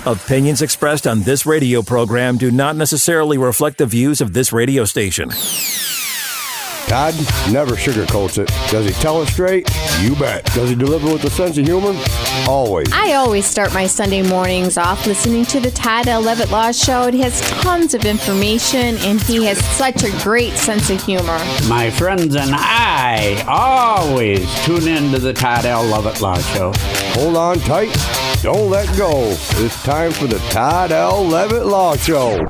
Opinions expressed on this radio program do not necessarily reflect the views of this radio station. Todd never sugarcoats it. Does he tell it straight? You bet. Does he deliver with a sense of humor? Always. I always start my Sunday mornings off listening to the Todd L. Levitt Law Show. It has tons of information, and he has such a great sense of humor. My friends and I always tune into the Todd L. Levitt Law Show. Hold on tight. Don't let go. It's time for the Todd L. Levitt Law Show.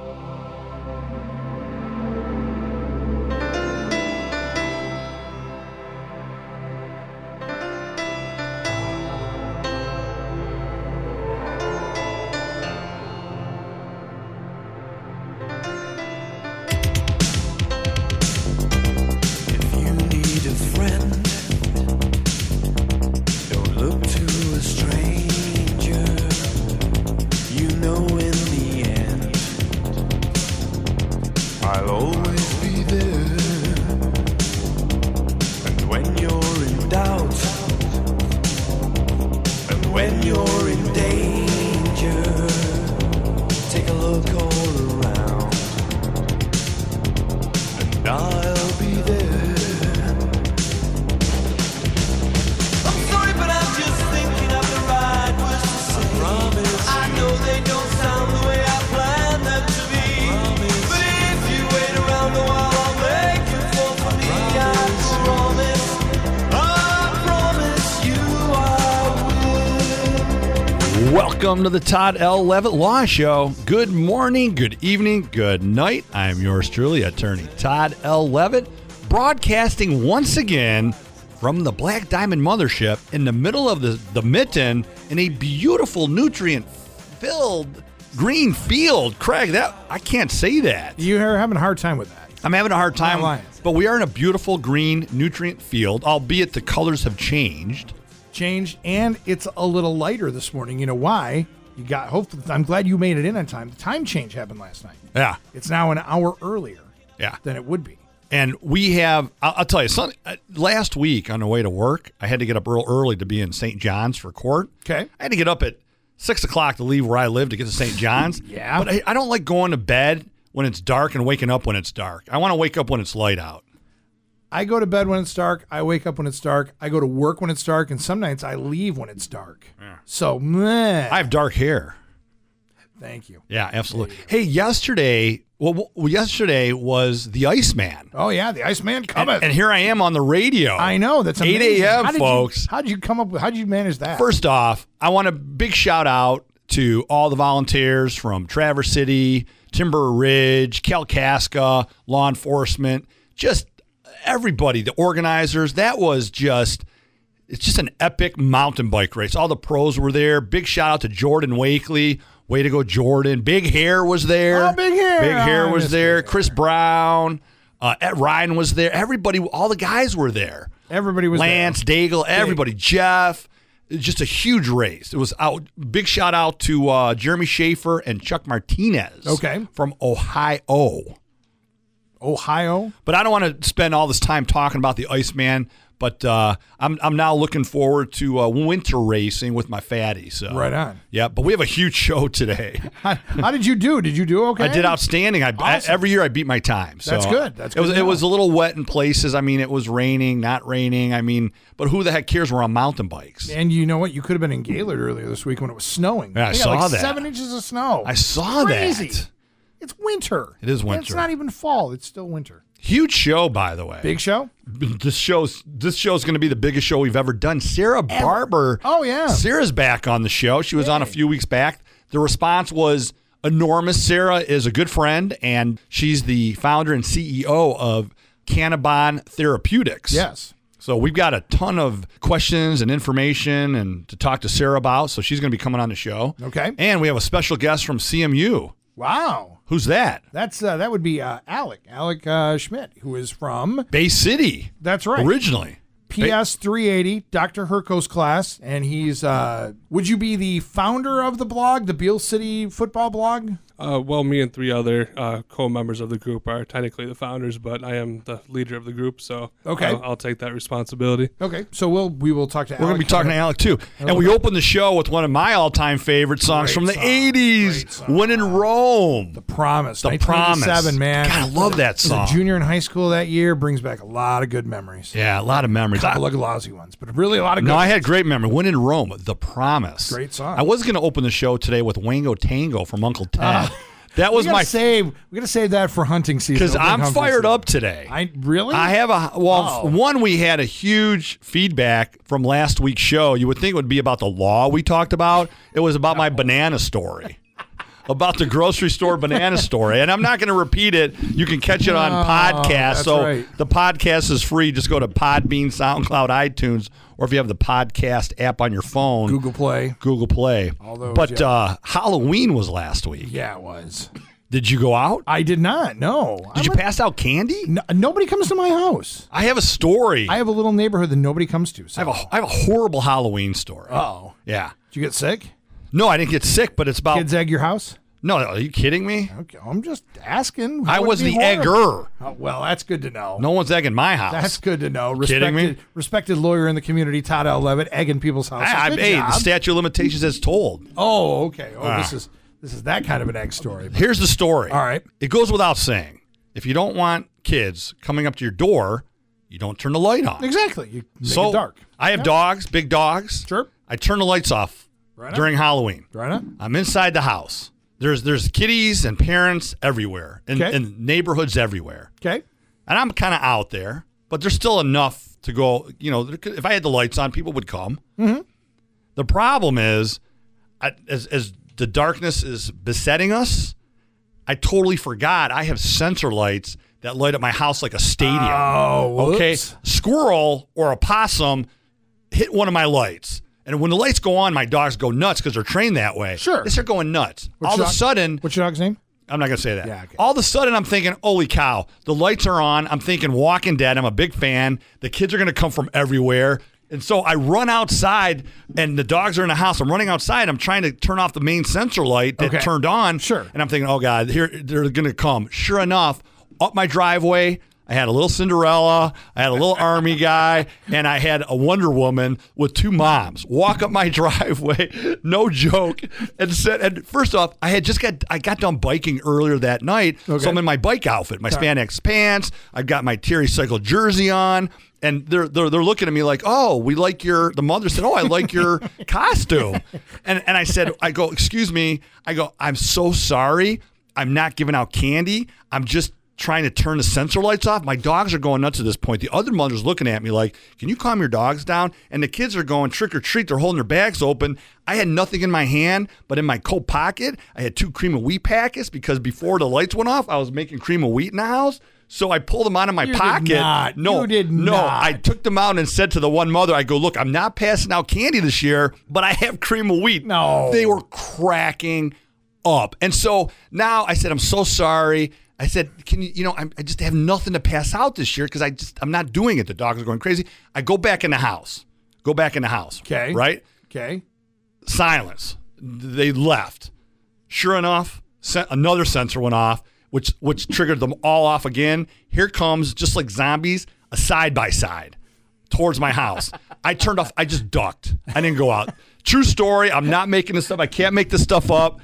Welcome to the Todd L. Levitt Law Show. Good morning, good evening, good night. I'm yours truly, attorney Todd L. Levitt, broadcasting once again from the Black Diamond Mothership in the middle of the mitten in a beautiful, nutrient-filled green field. Craig, I can't say that. You're having a hard time with that. I'm having a hard time, but we are in a beautiful green nutrient field, albeit the colors have changed, and it's a little lighter this morning. You know why? Hopefully, I'm glad you made it in on time. The time change happened last night. Yeah. It's now an hour earlier than it would be. And we have, I'll tell you, last week on the way to work, I had to get up real early to be in St. John's for court. Okay. I had to get up at 6 o'clock to leave where I live to get to St. John's. Yeah. But I don't like going to bed when it's dark and waking up when it's dark. I want to wake up when it's light out. I go to bed when it's dark. I wake up when it's dark. I go to work when it's dark. And some nights I leave when it's dark. Yeah. So, I have dark hair. Thank you. Yeah, absolutely. Hey, yesterday was the Iceman. Oh, yeah, the Iceman cometh. And here I am on the radio. I know. That's amazing. 8 a.m., folks. How did you manage that? First off, I want a big shout out to all the volunteers from Traverse City, Timber Ridge, Kalkaska, law enforcement, just everybody, the organizers. It's just an epic mountain bike race. All the pros were there. Big shout out to Jordan Wakely. Way to go, Jordan. Big Hair was there. Oh, Big Hair. Big Hair was there. Chris Brown. Ryan was there. Everybody, all the guys were there. Everybody was Lance, there. Daigle, everybody. Jeff. It was just a huge race. It was out. Big shout out to Jeremy Schaefer and Chuck Martinez. Okay. From Ohio. But I don't want to spend all this time talking about the Iceman. But I'm now looking forward to winter racing with my fatty. So right on. Yeah, but we have a huge show today. How did you do? Did you do okay? I did outstanding. Awesome. Every year I beat my time. So that's good. That's good. It was a little wet in places. I mean, it was raining, not raining. I mean, but who the heck cares? We're on mountain bikes. And you know what? You could have been in Gaylord earlier this week when it was snowing. Yeah, I saw that. 7 inches of snow. I saw Crazy. that. It's winter. It is winter. It's not even fall. It's still winter. Huge show, by the way. Big show? This show's going to be the biggest show we've ever done. Sarah Barber. Oh, yeah. Sarah's back on the show. She was on a few weeks back. The response was enormous. Sarah is a good friend, and she's the founder and CEO of Cannabon Therapeutics. Yes. So we've got a ton of questions and information and to talk to Sarah about, so she's going to be coming on the show. Okay. And we have a special guest from CMU. Wow. Who's that? That would be Alec Schmidt, who is from Bay City. That's right. Originally. PS 380, Dr. Herko's class, and he's, would you be the founder of the blog, the Beale City football blog? Well, me and 3 other co-members of the group are technically the founders, but I am the leader of the group, so Okay. I'll take that responsibility. Okay, so we will talk to Alec. We're going to be talking to Alec, too. And we open the show with one of my all-time favorite songs Great from the song. 80s, Great song. When in Rome. The Promise. The Promise. 1987, man. God, I love that As a song. junior in high school that year brings back a lot of good memories. Yeah, a lot of memories. A couple of lousy ones, but really a lot of good No, I ones. had great memory. When in Rome, The Promise. Great song. I was going to open the show today with Wango Tango from Uncle Ted. That was we gotta my save. We got to save that for hunting season. because opening I'm hunting fired season. up today. I really. I have one, we had a huge feedback from last week's show. You would think it would be about the law we talked about. It was about my banana story. About the grocery store banana story. And I'm not going to repeat it. You can catch it on podcast. that's So right. the podcast is free. Just go to Podbean, SoundCloud, iTunes, or if you have the podcast app on your phone, Google Play. Google Play. All those, but yeah. Halloween was last week. Yeah, it was. Did you go out? I did not. No. Did you pass out candy? Nobody comes to my house. I have a story. I have a little neighborhood that nobody comes to. So. I have a horrible Halloween story. Oh. Yeah. Did you get sick? No, I didn't get sick, but it's about. Kids egg your house? No, are you kidding me? Okay, I'm just asking. I Would it was be the horrible? egger. Oh, well, that's good to know. No one's egging my house. That's good to know. Kidding me? Respected lawyer in the community, Todd L. Levitt, egging people's houses. Good Hey, job. the statute of limitations is told. Oh, okay. Oh, this is that kind of an egg story. Here's the story. All right. It goes without saying. If you don't want kids coming up to your door, you don't turn the light on. Exactly. You make So it dark. I have dogs, big dogs. Sure. I turn the lights off Right on. during Halloween. Right on. I'm inside the house. There's kiddies and parents everywhere, Okay. and neighborhoods everywhere. Okay. And I'm kind of out there, but there's still enough to go. You know, if I had the lights on, people would come. Mm-hmm. The problem is, as the darkness is besetting us, I totally forgot I have sensor lights that light up my house like a stadium. Oh, okay. whoops. Squirrel or a possum hit one of my lights. And when the lights go on, my dogs go nuts because they're trained that way. Sure. They start going nuts. All of a sudden, What's your dog's name? I'm not going to say that. Yeah, okay. All of a sudden, I'm thinking, holy cow, the lights are on. I'm thinking Walking Dead. I'm a big fan. The kids are going to come from everywhere. And so I run outside, and the dogs are in the house. I'm running outside. I'm trying to turn off the main sensor light that Okay. turned on. Sure. And I'm thinking, oh, God, here they're going to come. Sure enough, up my driveway, I had a little Cinderella, I had a little army guy, and I had a Wonder Woman with 2 moms walk up my driveway, no joke, and first off, I got done biking earlier that night, Okay. so I'm in my bike outfit, my spandex pants, I've got my Terry Cycle jersey on, and they're looking at me like, oh, the mother said, oh, I like your costume, and I go, excuse me, I'm so sorry, I'm not giving out candy, I'm just trying to turn the sensor lights off. My dogs are going nuts at this point. The other mother's looking at me like, can you calm your dogs down? And the kids are going trick or treat. They're holding their bags open. I had nothing in my hand, but in my coat pocket, I had 2 cream of wheat packets because before the lights went off, I was making cream of wheat in the house. So I pulled them out of my You did pocket. not. No, You did no. not. I took them out and said to the one mother, I go, look, I'm not passing out candy this year, but I have cream of wheat. No. They were cracking up. And so now I said, I'm so sorry. I said, can you, I just have nothing to pass out this year because I'm not doing it. The dogs are going crazy. I go back in the house. Okay. Right? Okay. Silence. They left. Sure enough, another sensor went off, which triggered them all off again. Here comes, just like zombies, a side-by-side towards my house. I turned off. I just ducked. I didn't go out. True story. I'm not making this up. I can't make this stuff up.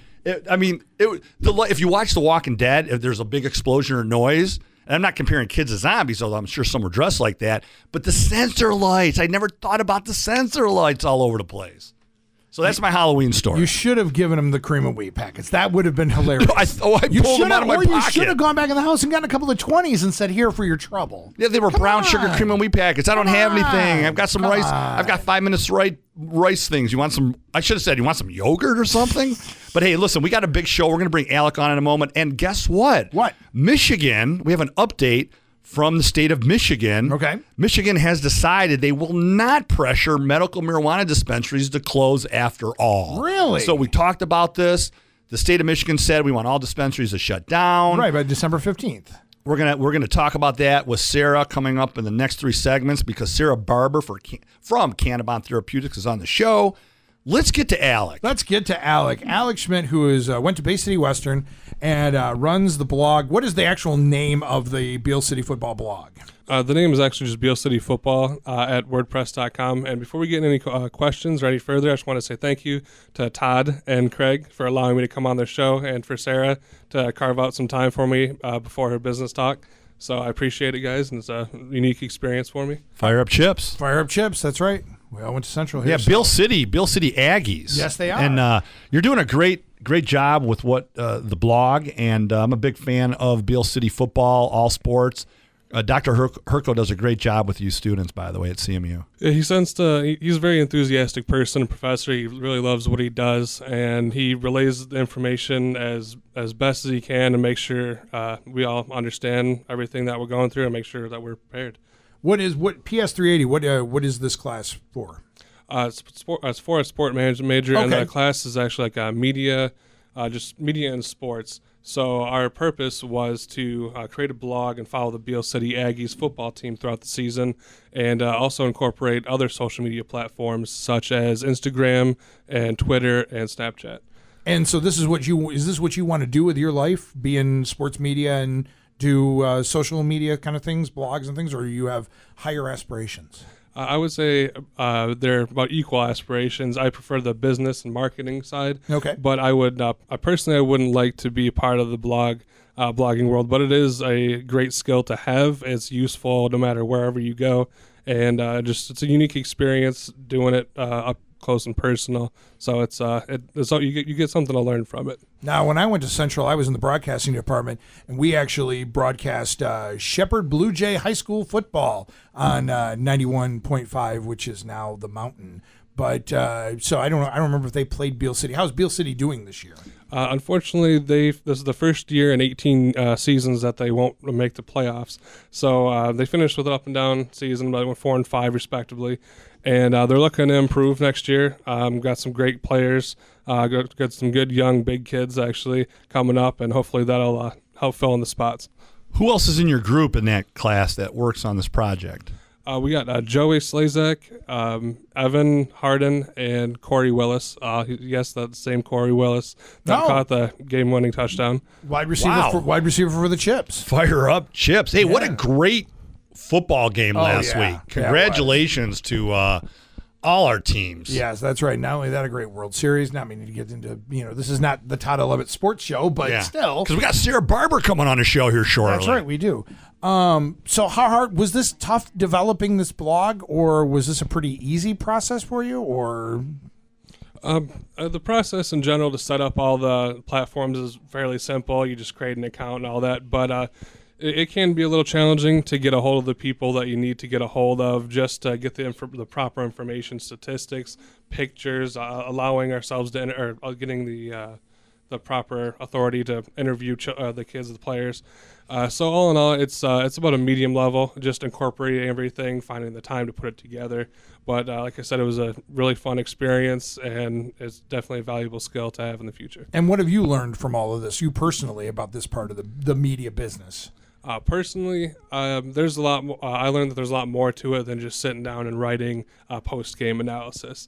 If you watch The Walking Dead, if there's a big explosion or noise, and I'm not comparing kids to zombies, although I'm sure some are dressed like that, but the sensor lights, I never thought about the sensor lights all over the place. So that's my Halloween story. You should have given him the cream of wheat packets. That would have been hilarious. I pulled them out of my You pocket. should have gone back in the house and gotten a couple of 20s and said, "Here for your trouble." Yeah, they were brown sugar cream and wheat packets. I don't have anything. I've got some rice. on. I've got 5 minutes rice things. You want some? I should have said, you want some yogurt or something? But hey, listen, we got a big show. We're going to bring Alec on in a moment. And guess what? What? Michigan, we have an update from the state of Michigan. Okay. Michigan has decided they will not pressure medical marijuana dispensaries to close after all. Really? So we talked about this. The state of Michigan said we want all dispensaries to shut down. Right, by December 15th. We're gonna talk about that with Sarah coming up in the next 3 segments because Sarah Barber from Cannabon Therapeutics is on the show. Let's get to Alec. Alec Schmidt, who is went to Bay City Western and runs the blog. What is the actual name of the Beal City Football blog? The name is actually just Beal City Football at WordPress.com. And before we get any questions or any further, I just want to say thank you to Todd and Craig for allowing me to come on their show and for Sarah to carve out some time for me before her business talk. So I appreciate it, guys, and it's a unique experience for me. Fire up chips. That's right. We all went to Central here. Yeah, Beal City Aggies. Yes, they are. And you're doing a great job with what the blog, and I'm a big fan of Beal City football, all sports. Dr. Herko does a great job with you students, by the way, at CMU. Yeah, he's a very enthusiastic person and professor. He really loves what he does, and he relays the information as best as he can to make sure we all understand everything that we're going through and make sure that we're prepared. What PS 380? What is this class for? It's for a sport management major, and the class is actually like a media and sports. So our purpose was to create a blog and follow the Beal City Aggies football team throughout the season, and also incorporate other social media platforms such as Instagram and Twitter and Snapchat. And so is this what you want to do with your life? Be in sports media and do social media kind of things, blogs and things, or do you have higher aspirations? I would say they're about equal aspirations. I prefer the business and marketing side. Okay. But I wouldn't like to be part of the blogging world. But it is a great skill to have. It's useful no matter wherever you go, and it's a unique experience doing it up close and personal. So you get something to learn from it. Now, when I went to Central, I was in the broadcasting department, and we actually broadcast Shepherd Blue Jay High School football on 91.5, which is now the Mountain. But so I don't remember if they played Beal City. How's Beal City doing this year? Unfortunately, this is the first year in 18 seasons that they won't make the playoffs. So they finished with an up and down season, but they went 4 and 5 respectively. And they're looking to improve next year. Got some great players, got some good young big kids actually coming up, and hopefully that'll help fill in the spots. Who else is in your group in that class that works on this project? We got Joey Slazak, Evan Harden, and Corey Willis. Yes, that's the same Corey Willis that caught the game-winning touchdown. Wide receiver for the Chips. Fire up Chips. Hey, what a great football game last week. Congratulations to all our teams. Yes, that's right. Not only that, a great World Series. Now we need to get into, this is not the Todd Levitt Sports Show, but still. Because we got Sarah Barber coming on the show here shortly. That's right, we do. So how hard, was this tough developing this blog, or was this a pretty easy process for you, or? The process in general to set up all the platforms is fairly simple. You just create an account and all that, but it can be a little challenging to get a hold of the people that you need to get a hold of, just to get the proper information, statistics, pictures, allowing ourselves to getting the proper authority to interview the kids, the players. So all in all, it's about a medium level, just incorporating everything, finding the time to put it together. But like I said, it was a really fun experience, and it's definitely a valuable skill to have in the future. And what have you learned from all of this, you personally, about this part of the media business? Personally, there's a lot. I learned that there's a lot more to it than just sitting down and writing post-game analysis.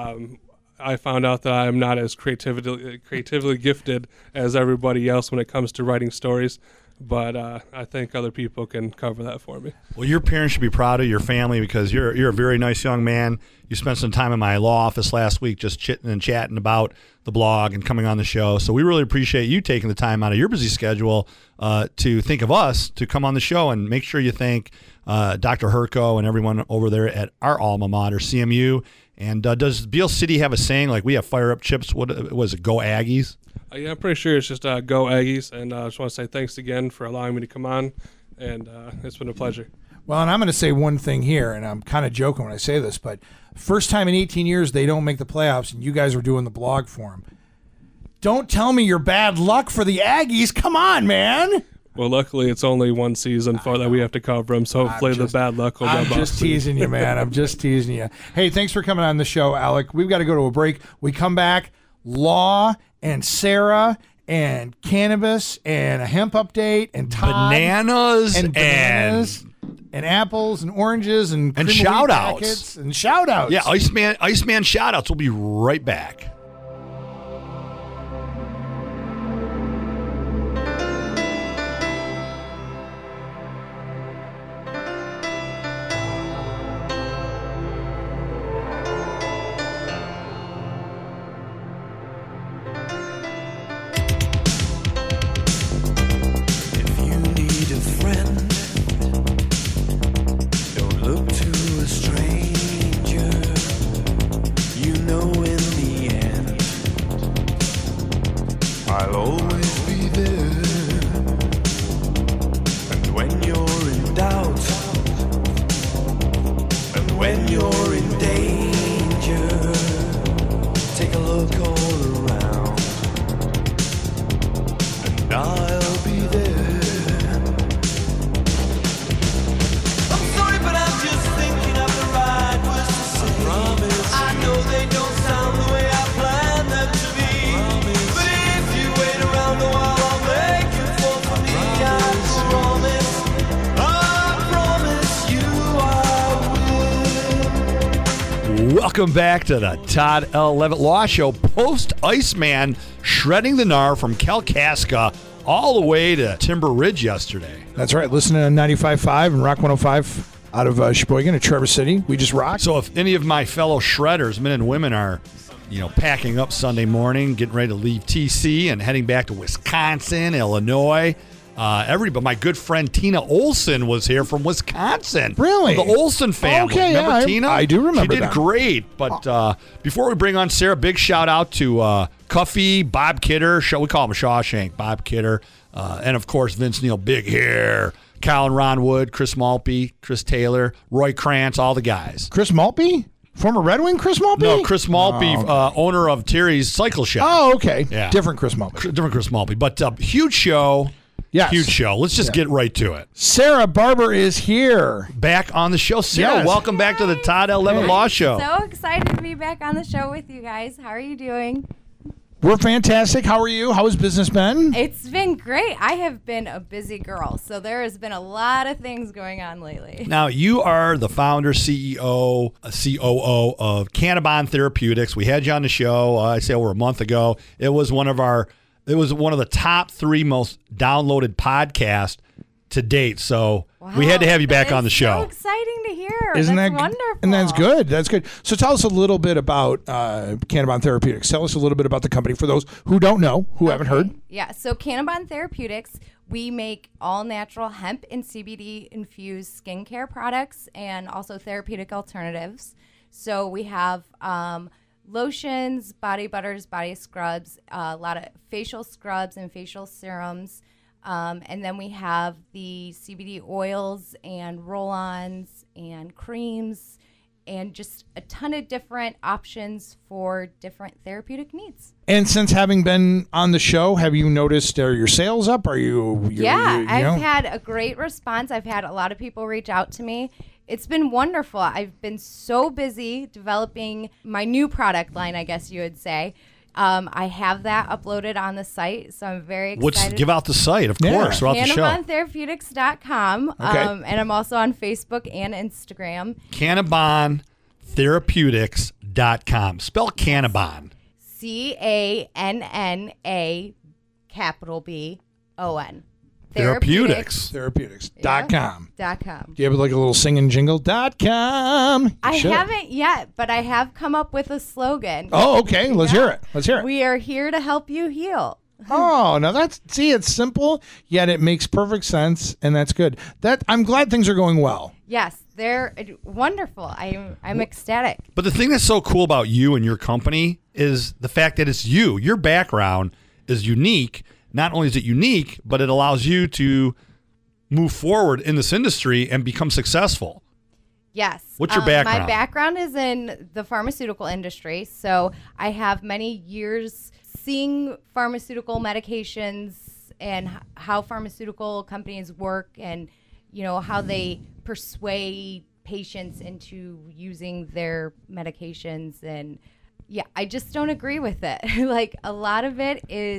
I found out that I am not as creatively gifted as everybody else when it comes to writing stories, but I think other people can cover that for me. Well, your parents should be proud of your family, because you're a very nice young man. You spent some time in my law office last week just chitting and chatting about the blog and coming on the show. So we really appreciate you taking the time out of your busy schedule to think of us to come on the show, and make sure you thank Dr. Herko and everyone over there at our alma mater, CMU. And does Beal City have a saying like we have fire up chips? What was it? Go Aggies? Yeah, I'm pretty sure it's just go Aggies. And I just want to say thanks again for allowing me to come on. And it's been a pleasure. Well, and I'm going to say one thing here, and I'm kind of joking when I say this, but first time in 18 years they don't make the playoffs, and you guys are doing the blog for them. Don't tell me you're bad luck for the Aggies. Come on, man. Well, luckily, it's only one season that we have to cover them, so hopefully the bad luck will go. I'm just teasing you, man. I'm just teasing you. Hey, thanks for coming on the show, Alec. We've got to go to a break. We come back, Law and Sarah and cannabis and a hemp update and Todd Bananas and apples and oranges and cream of wheat shout-outs. packets and shout outs. Yeah, Iceman shout-outs. We'll be right back. Welcome back to the Todd L. Levitt Law Show. Post Iceman shredding the gnar from Kalkaska all the way to Timber Ridge yesterday. That's right. Listening to 95.5 and Rock 105 out of Sheboygan at Traverse City. We just rock. So if any of my fellow shredders, men and women, are packing up Sunday morning, getting ready to leave TC and heading back to Wisconsin, Illinois, everybody, my good friend Tina Olson was here from Wisconsin. Really? The Olson family. Okay, remember Tina? I do remember She did that. great. But before we bring on Sarah, big shout out to Cuffy, Bob Kidder. We call him Shawshank, Bob Kidder. And, of course, Vince Neal, big hair. Kyle and Ron Wood, Chris Maltby, Chris Taylor, Roy Krantz, all the guys. Chris Maltby? Former Red Wing Chris Maltby? No, Chris Maltby, owner of Terry's Cycle Shop. Oh, okay. Yeah. Different Chris Maltby. Different Chris Maltby. But huge show. Yes. Huge show. Let's just get right to it. Sarah Barber is here. Back on the show. Sarah, Yes. welcome back to the Todd L. Levitt Law Show. So excited to be back on the show with you guys. How are you doing? We're fantastic. How are you? How has business been? It's been great. I have been a busy girl, so there has been a lot of things going on lately. Now, you are the founder, CEO, COO of Cannabon Therapeutics. We had you on the show, I'd say over a month ago. It was one of the top 3 most downloaded podcasts to date. So we had to have you back on the show. So exciting to hear. Isn't That's that wonderful? And that's good. That's good. So tell us a little bit about Cannabon Therapeutics. Tell us a little bit about the company for those who don't know, who haven't heard. Yeah, so Cannabon Therapeutics, we make all-natural hemp and CBD-infused skincare products and also therapeutic alternatives. So we have lotions, body butters, body scrubs, a lot of facial scrubs and facial serums. And then we have the CBD oils and roll-ons and creams and just a ton of different options for different therapeutic needs. And since having been on the show, have you noticed, are your sales up? Are I've had a great response. I've had a lot of people reach out to me. It's been wonderful. I've been so busy developing my new product line, I guess you would say. I have that uploaded on the site, so I'm very excited. Give out the site, of course, throughout the show. CannabonTherapeutics.com. Okay. And I'm also on Facebook and Instagram. CannabonTherapeutics.com. Spell Cannabon. CANNABON. Therapeutics.com. .com. Do you have like a little singing jingle? .com. I haven't yet, but I have come up with a slogan. Oh, okay. Let's hear it. We are here to help you heal. Oh, now it's simple, yet it makes perfect sense, and that's good. I'm glad things are going well. Yes, they're wonderful. I'm ecstatic. But the thing that's so cool about you and your company is the fact that it's you. Your background is unique. Not only is it unique, but it allows you to move forward in this industry and become successful. Yes. What's your background? My background is in the pharmaceutical industry, so I have many years seeing pharmaceutical medications and how pharmaceutical companies work and, how they persuade patients into using their medications. And, yeah, I just don't agree with it. Like, a lot of it is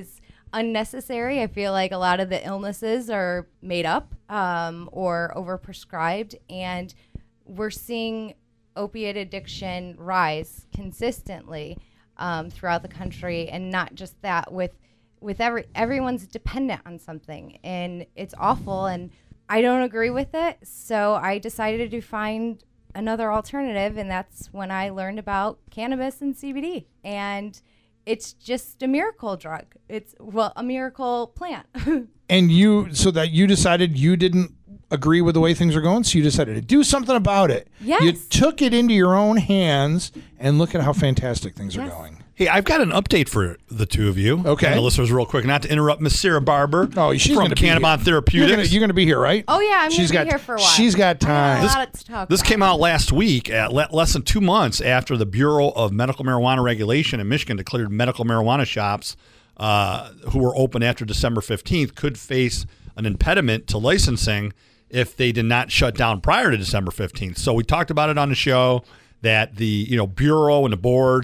unnecessary. I feel like a lot of the illnesses are made up or overprescribed, and we're seeing opiate addiction rise consistently throughout the country, and not just that, with everyone's dependent on something, and it's awful, and I don't agree with it. So I decided to find another alternative, and that's when I learned about cannabis and CBD, and it's just a miracle drug. It's a miracle plant. And you decided you didn't agree with the way things are going, so you decided to do something about it. Yes. You took it into your own hands, and look at how fantastic things are going. Hey, I've got an update for the two of you. Okay. And the listeners, real quick, not to interrupt Miss Sarah Barber She's from gonna be Cannabon here. Therapeutics. You're going to be here, right? Oh, yeah, I'm going to be here for a while. She's got time. I got a lot to talk This about. came out last week, at less than 2 months after the Bureau of Medical Marijuana Regulation in Michigan declared medical marijuana shops who were open after December 15th could face an impediment to licensing if they did not shut down prior to December 15th. So we talked about it on the show that the Bureau and the board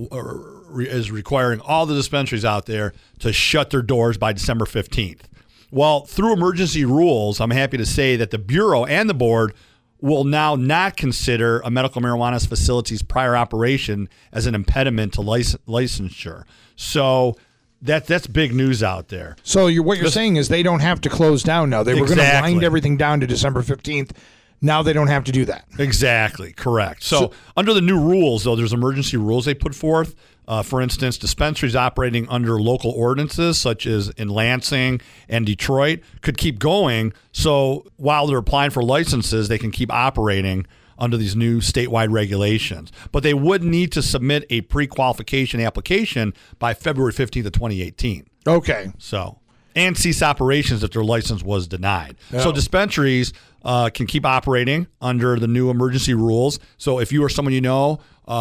is requiring all the dispensaries out there to shut their doors by December 15th. Well, through emergency rules, I'm happy to say that the Bureau and the board will now not consider a medical marijuana facility's prior operation as an impediment to licensure. So that's big news out there. So what you're saying is they don't have to close down now. They were going to wind everything down to December 15th. Now they don't have to do that. Exactly, correct. So under the new rules, though, there's emergency rules they put forth. For instance, dispensaries operating under local ordinances, such as in Lansing and Detroit, could keep going. So while they're applying for licenses, they can keep operating under these new statewide regulations. But they would need to submit a pre-qualification application by February 15th of 2018. Okay. So, and cease operations if their license was denied. So dispensaries can keep operating under the new emergency rules. So if you or someone you know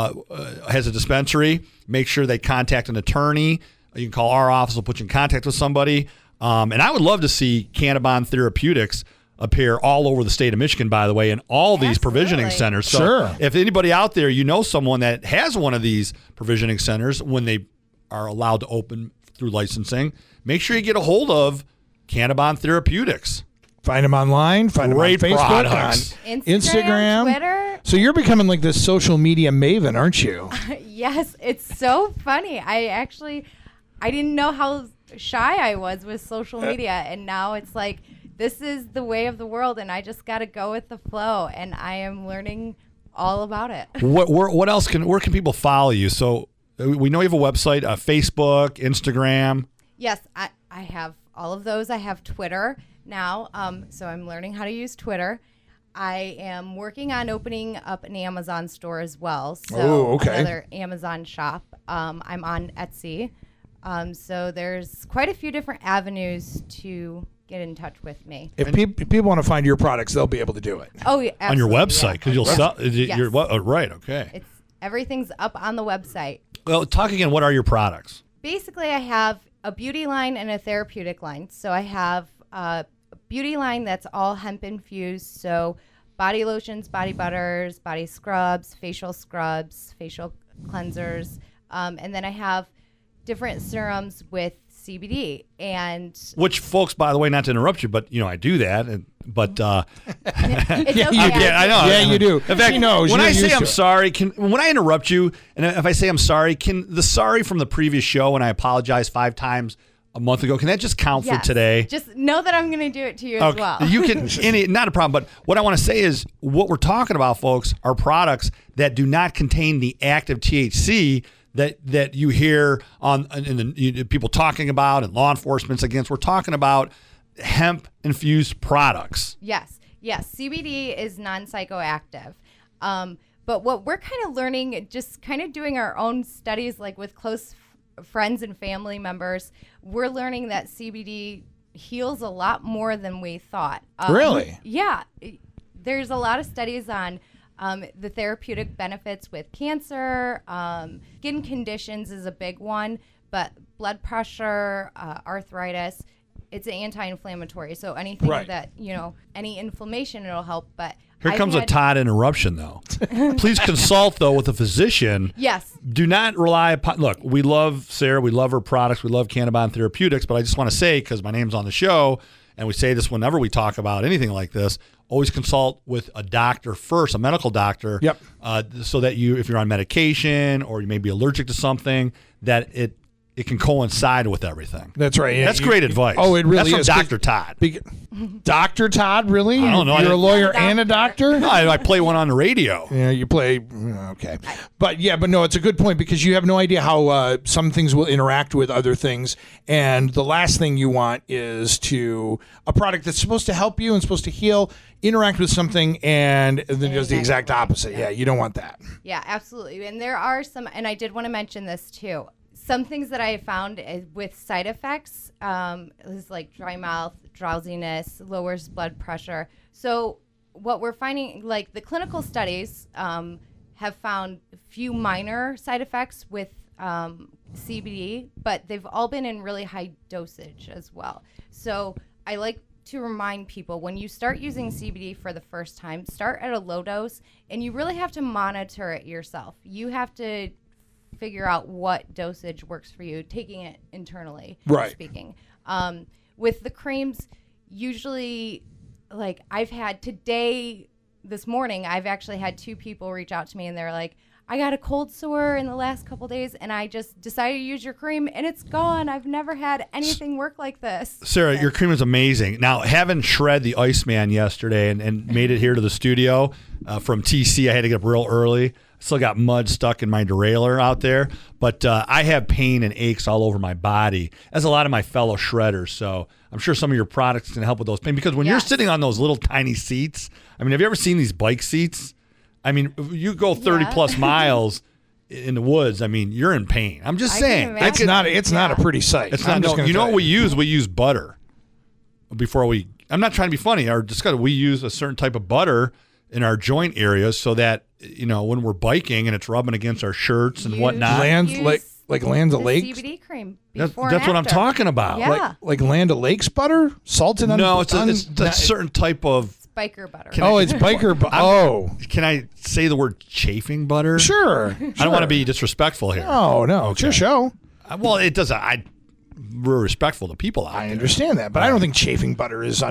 has a dispensary, make sure they contact an attorney. You can call our office. We'll put you in contact with somebody. And I would love to see Cannabon Therapeutics appear all over the state of Michigan, by the way, in all these provisioning centers. So if anybody out there, someone that has one of these provisioning centers, when they are allowed to open through licensing, make sure you get a hold of Cannabon Therapeutics. Find them online. Find them on Facebook, products. on Instagram, Twitter. So you're becoming like this social media maven, aren't you? Yes, it's so funny. I didn't know how shy I was with social media, and now it's like, this is the way of the world, and I just got to go with the flow, and I am learning all about it. What else where can people follow you? So we know you have a website, Facebook, Instagram. Yes, I have all of those. I have Twitter now, so I'm learning how to use Twitter. I am working on opening up an Amazon store as well. So another Amazon shop. I'm on Etsy. So there's quite a few different avenues to get in touch with me. If people want to find your products, they'll be able to do it. Oh, yeah, on your website, because you'll sell. Yes. Right. Okay. Everything's up on the website. Well, talk again. What are your products? Basically, I have a beauty line and a therapeutic line. So I have a beauty line that's all hemp infused. So body lotions, body butters, body scrubs, facial cleansers, and then I have different serums with CBD, and which, folks, by the way, not to interrupt you, but I do that, but it's okay. I know. Yeah, you do. In fact, she knows. When I say I'm it. sorry, when I interrupt you, and if I say I'm sorry, can the sorry from the previous show when I apologized 5 times a month ago, can that just count for today? Just know that I'm going to do it to you as well. You can, not a problem. But what I want to say is, what we're talking about, folks, are products that do not contain the active THC that you hear people talking about and law enforcement's against. We're talking about hemp infused products. Yes. CBD is non-psychoactive. But what we're kind of learning, just kind of doing our own studies, like with close friends and family members, we're learning that CBD heals a lot more than we thought. Really? Yeah. There's a lot of studies on the therapeutic benefits with cancer. Skin conditions is a big one, but blood pressure, arthritis, it's an anti-inflammatory. So anything that, any inflammation, it'll help. But Here comes a Todd interruption, though. Please consult, though, with a physician. Yes. Do not rely upon. Look, we love Sarah. We love her products. We love Cannabon Therapeutics. But I just want to say, because my name's on the show, and we say this whenever we talk about anything like this, always consult with a doctor first, a medical doctor. Yep. So that if you're on medication or you may be allergic to something, that it can coincide with everything. That's right. Yeah, That's great advice. Oh, it really That's is. from Dr. Todd. Dr. Todd, really? I don't know. You're a lawyer and a doctor? No, I play one on the radio. Yeah, you play. Okay. But no, it's a good point because you have no idea how some things will interact with other things. And the last thing you want is a product that's supposed to help you and supposed to heal interact with something and then does the exact opposite. Yeah, you don't want that. Yeah, absolutely. And there are some, and I did want to mention this too. Some things that I have found with side effects is like dry mouth, drowsiness, lowers blood pressure. So what we're finding, like the clinical studies have found few minor side effects with CBD, but they've all been in really high dosage as well. So I like to remind people, when you start using CBD for the first time, start at a low dose, and you really have to monitor it yourself. You have to figure out what dosage works for you, taking it internally, speaking. With the creams, usually, like this morning, I've actually had 2 people reach out to me and they're like, I got a cold sore in the last couple days and I just decided to use your cream and it's gone. I've never had anything work like this. Sarah, your cream is amazing. Now, having shred the Iceman yesterday and made it here to the studio from TC, I had to get up real early. Still got mud stuck in my derailleur out there, but I have pain and aches all over my body, as a lot of my fellow shredders. So I'm sure some of your products can help with those pain, because when you're sitting on those little tiny seats, I mean, have you ever seen these bike seats? I mean, if you go 30 plus miles in the woods, I mean, you're in pain. I'm just saying. It's not a pretty sight. It's not. You know what we use? We use butter. I'm not trying to be funny. We use a certain type of butter in our joint areas so that, when we're biking and it's rubbing against our shirts and whatnot. Lands Land O'Lakes? CBD cream. That's what I'm talking about. Yeah. Like Land O'Lakes butter? Salted on? No, it's a certain type of... Biker butter. It's biker butter. Can I say the word chafing butter? Sure. I don't want to be disrespectful here. Oh, no. Okay. It's your show. Well, it doesn't... We're respectful to people out there. I understand that, but I don't think chafing butter is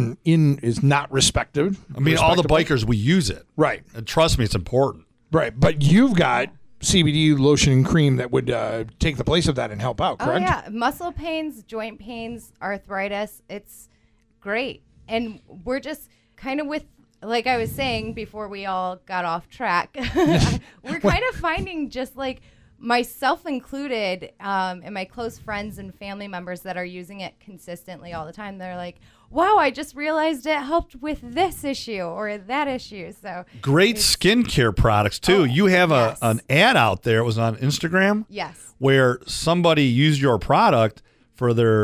is not respected. I mean, all the bikers, we use it. Right. And trust me, it's important. Right. But you've got CBD lotion and cream that would take the place of that and help out, correct? Oh, yeah. Muscle pains, joint pains, arthritis. It's great. And we're just kind of like I was saying before we all got off track, we're kind of finding just like myself included, and my close friends and family members that are using it consistently all the time, they're like, wow, I just realized it helped with this issue or that issue. So great skincare products too. You have an ad out there. It was on Instagram. Yes. Where somebody used your product for their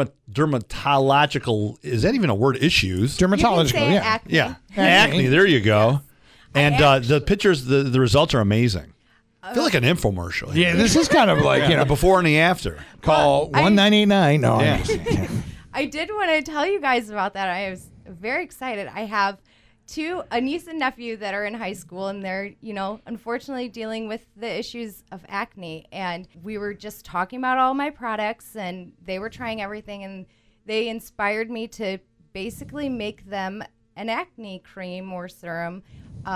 dermatological, is that even a word, issues? Dermatological, yeah. Acne. Yeah. Acne, there you go. Yes. And the pictures, the results are amazing. I feel like an infomercial here. Yeah, this is kind of like, the before and the after. Call 1989. No, I did want to tell you guys about that. I was very excited. I have a niece and nephew that are in high school, and they're, unfortunately dealing with the issues of acne. And we were just talking about all my products, and they were trying everything, and they inspired me to basically make them an acne cream or serum.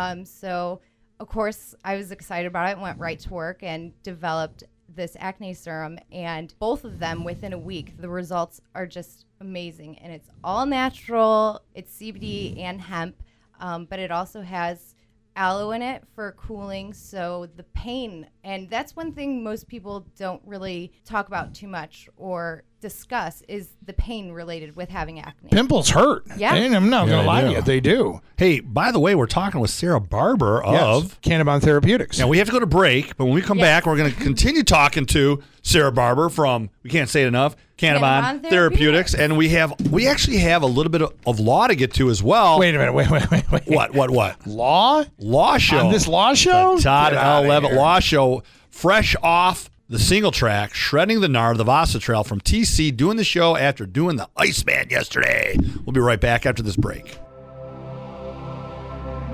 So, of course, I was excited about it, went right to work and developed this acne serum. And both of them, within a week, the results are just amazing. And it's all natural. It's CBD and hemp. But it also has aloe in it for cooling, so the pain, and that's one thing most people don't really talk about too much or discuss, is the pain related with having acne. Pimples hurt. Yeah. And I'm not going to lie to you. They do. Hey, by the way, we're talking with Sarah Barber of Cannabon Therapeutics. Now, we have to go to break, but when we come back, we're going to continue talking to Sarah Barber from, we can't say it enough, Cannabon Therapeutics. And we actually have a little bit of law to get to as well. Wait a minute. Wait. What? Law? Law show. On this law show? The Todd L. Levitt Law Show, fresh off the single track, Shredding the Nard, the Vasa Trail from TC, doing the show after doing the Iceman yesterday. We'll be right back after this break.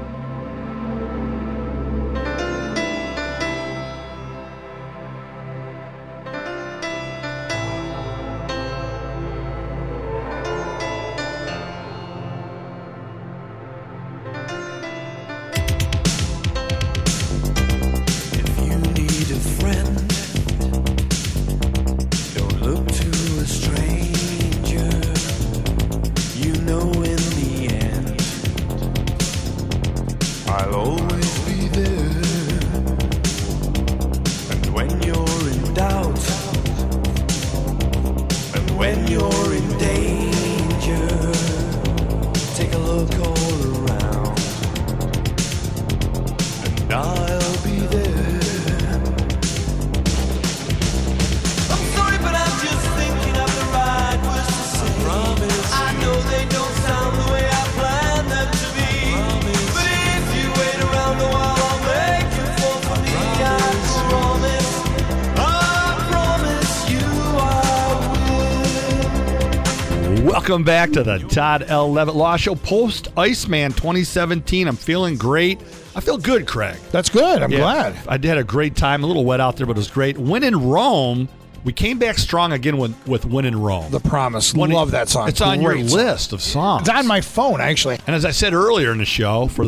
When you're in danger, take a look all around, and I'll be there. I'm sorry, but I'm just thinking of the right words to say. I know they don't sound the way I planned them to be. But if you wait around a while, I'll make you fall for me. I promise you I will. Welcome back to the Todd L. Levitt Law Show, post Iceman 2017. I'm feeling great. I feel good, Craig. That's good. I'm glad. I had a great time. A little wet out there, but it was great. Win in Rome. We came back strong again with Win in Rome. The Promise. Love that song. It's on your Great song. list of songs. It's on my phone, actually. And as I said earlier in the show, for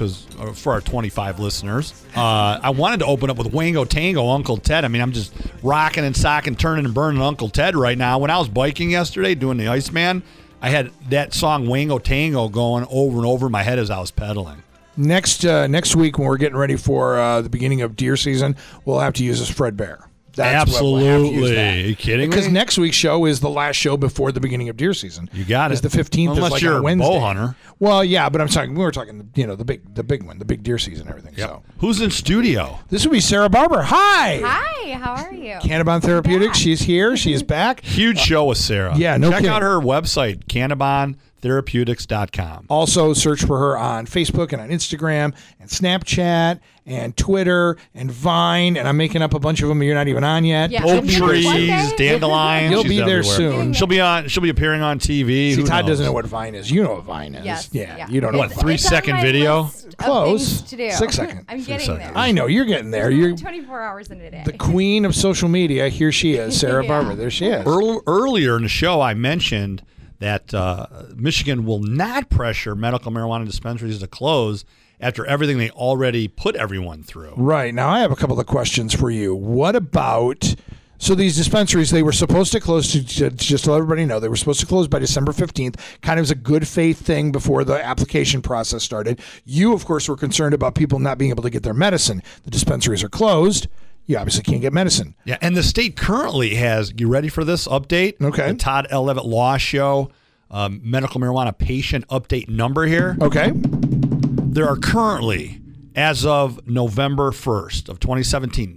our 25 listeners, I wanted to open up with Wango Tango, Uncle Ted. I mean, I'm just rocking and socking, turning and burning Uncle Ted right now. When I was biking yesterday doing the Iceman, I had that song Wango Tango going over and over in my head as I was pedaling. Next week, when we're getting ready for the beginning of deer season, we'll have to use this Fred Bear. Absolutely. What we'll have to use that. Are you kidding me? Because next week's show is the last show before the beginning of deer season. You got it. It's the 15th. Unless is like you're on a Wednesday. bow hunter. Well, yeah, but we were talking, the big one, the big deer season and everything. Yep. So Who's in studio? this would be Sarah Barber. Hi. Hi, how are you? Cannabon Therapeutics. She's here. She's back. Huge show with Sarah. Yeah, no Check kidding. out her website, CannabonTherapeutics.com. Also, search for her on Facebook and on Instagram and Snapchat and Twitter and Vine. And I'm making up a bunch of them you're not even on yet. Yeah, Oak I'm sure one trees, day. dandelions. You'll She's be there everywhere. soon. She'll be appearing on TV. See, Who Todd knows? doesn't know what Vine is. You know what Vine is. Yes. Yeah. You don't know What, what Vine is. 3-second It's on my video? list of Close. things to do. 6 seconds. I'm getting seconds. there. I know. You're getting there. You're 24 hours in a day. the queen of social media. Here she is, Sarah Yeah. Barber. There she is. Earlier in the show, I mentioned that Michigan will not pressure medical marijuana dispensaries to close after everything they already put everyone through. Right. Now, I have a couple of questions for you. What about... So these dispensaries, they were supposed to close, to just to let everybody know, they were supposed to close by December 15th, kind of as a good faith thing before the application process started. You, of course, were concerned about people not being able to get their medicine. The dispensaries are closed. You obviously can't get medicine. Yeah, and the state currently has, you ready for this update? Okay. The Todd L. Levitt Law Show medical marijuana patient update number here. Okay. There are currently, as of November 1st of 2017,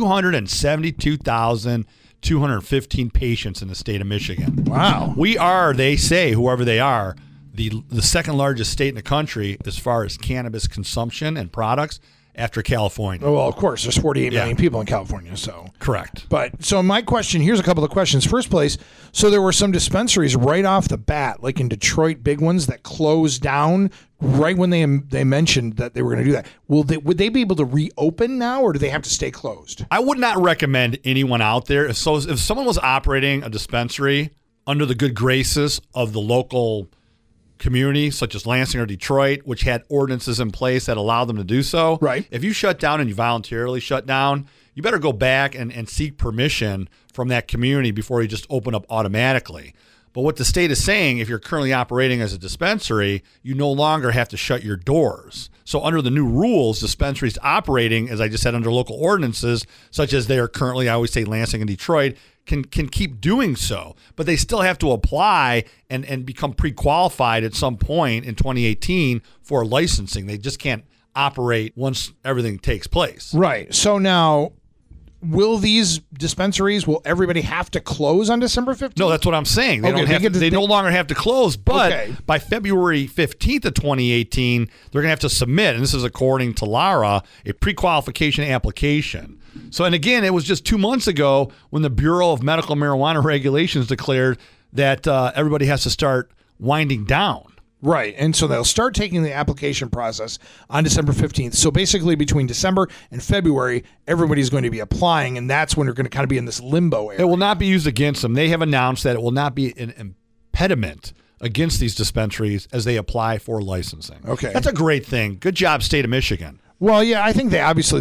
272,215 patients in the state of Michigan. Wow. We are, they say, whoever they are, the second largest state in the country as far as cannabis consumption and products after California. Oh, well, of course, there's 48 Yeah. million people in California, so. Correct. But so my question, here's a couple of questions. First place, so there were some dispensaries right off the bat, like in Detroit, big ones that closed down right when they mentioned that they were going to do that. Would they be able to reopen now, or do they have to stay closed? I would not recommend anyone out there. If someone was operating a dispensary under the good graces of the local community, such as Lansing or Detroit, which had ordinances in place that allowed them to do so. Right. If you shut down and you voluntarily shut down, you better go back and seek permission from that community before you just open up automatically. But what the state is saying, if you're currently operating as a dispensary, you no longer have to shut your doors. So under the new rules, dispensaries operating, as I just said, under local ordinances, such as they are currently, I always say Lansing and Detroit, can keep doing so. But they still have to apply and become pre-qualified at some point in 2018 for licensing. They just can't operate once everything takes place. Right. So now, will these dispensaries, will everybody have to close on December 15th? No, that's what I'm saying. They Okay, don't have they get to- they no longer have to close, but Okay. by February 15th of 2018, they're going to have to submit, and this is according to Lara, a pre-qualification application. So, and again, it was just 2 months ago when the Bureau of Medical Marijuana Regulations declared that everybody has to start winding down. Right. And so they'll start taking the application process on December 15th. So basically between December and February, everybody's going to be applying, and that's when they're going to kind of be in this limbo area. It will not be used against them. They have announced that it will not be an impediment against these dispensaries as they apply for licensing. Okay. That's a great thing. Good job, state of Michigan. Well, yeah, I think there had to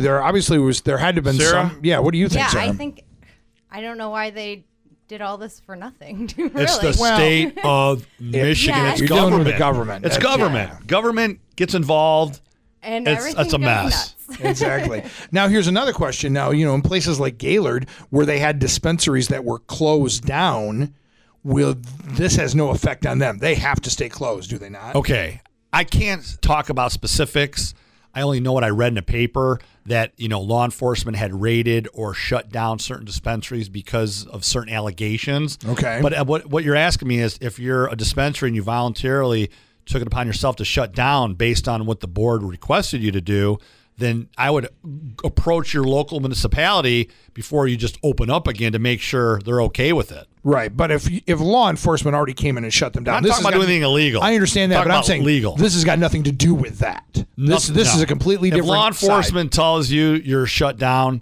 have been Sarah? some. Yeah, what do you think, Yeah, Sarah? I don't know why they did all this for nothing. Really. It's the state of Michigan. Yeah. It's You're dealing government. with the government. It's That's- government. yeah. Government gets involved. and it's everything a goes mess. nuts. Exactly. Now, here's another question. Now, in places like Gaylord, where they had dispensaries that were closed down, this has no effect on them. They have to stay closed, do they not? Okay. I can't talk about specifics. I only know what I read in a paper that, law enforcement had raided or shut down certain dispensaries because of certain allegations. Okay. But what you're asking me is if you're a dispensary and you voluntarily took it upon yourself to shut down based on what the board requested you to do, then I would approach your local municipality before you just open up again to make sure they're okay with it. Right, but if law enforcement already came in and shut them down, I'm not talking about doing anything illegal. I understand that, but I'm saying legal. This has got nothing to do with that. This is a completely different. If law enforcement tells you you're shut down,